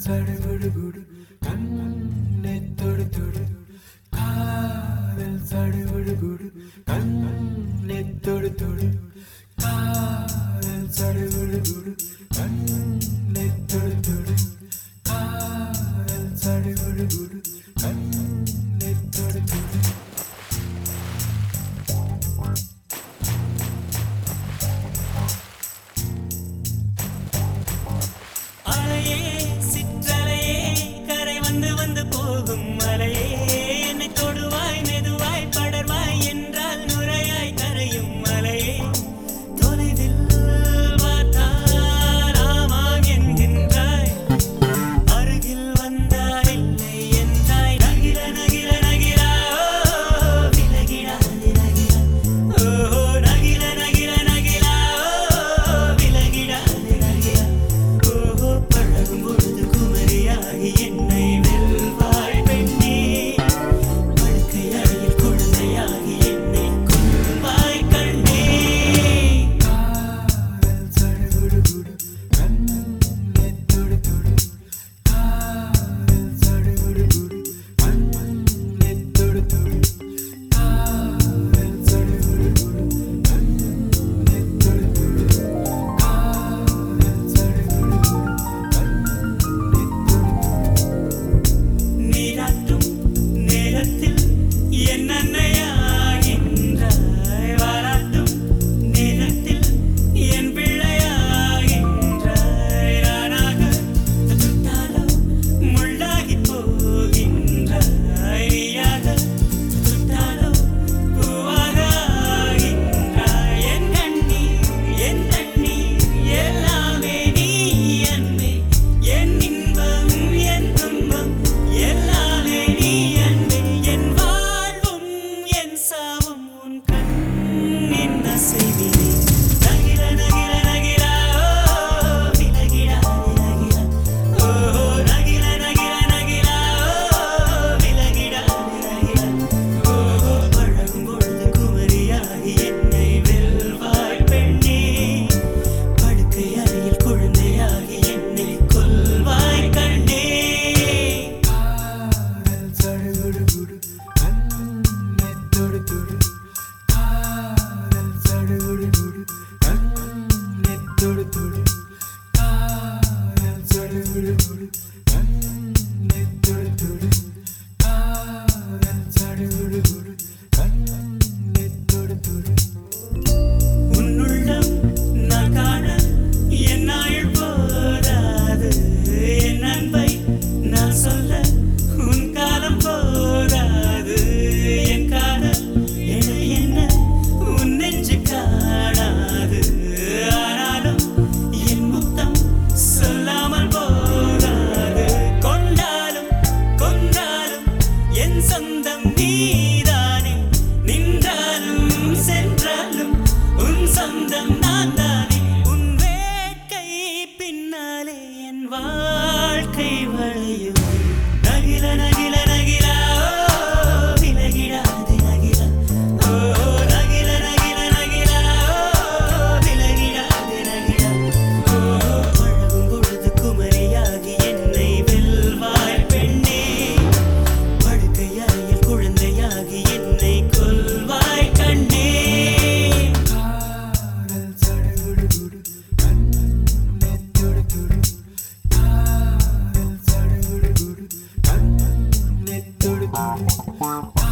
சடுகுடு கண்ணை தொடு தொடு காதல் சடுகுடு கண்ணை தொடு தொடு காதல் சடுகுடு கண்ணை தொடு தொடு காதல் சடுகுடு கண்ணை தொடு தொடு போகும் மலையே என்னை தொடுவாய் மெதுவாய் படர்வாய் என்றால் நுரையாய் கரையும் மலையே தொலைவில் பார்த்தால் ஆமாம் என்கின்றாய் அருகில் வந்தால் இல்லை என்றாய் நகிர நகிர நகிரா விலகிடாது நகிரா ஓஹோ நகிர நகிர நகிரா விலகிடாது நகிரா ஓஹோ பழகும் பொழுது குமரியாகி என்னை சொந்தம் நீதானே நின்றாலும் சென்றாலும் உன் சொந்தம் நான் தானே உன் வேட்கை பின்னாலே என் வாழ்க்கை வளையும் நகில நகில நகிலா விலகிடாது நகிலா ஓ நகில நகில நகிலா விலகிடாது நகிலா ஓ பழகும் பொழுது குமரியாகி என்னை வெல்வாய் பெண்ணே படுக்கையறையில் குழந்தையாகி என்னை கொல்வாய் கண்ணே காதல் சடுகுடு கண்ணை தொடு தொடு காதல் சடுகுடு கண்ணை தொடு தொடு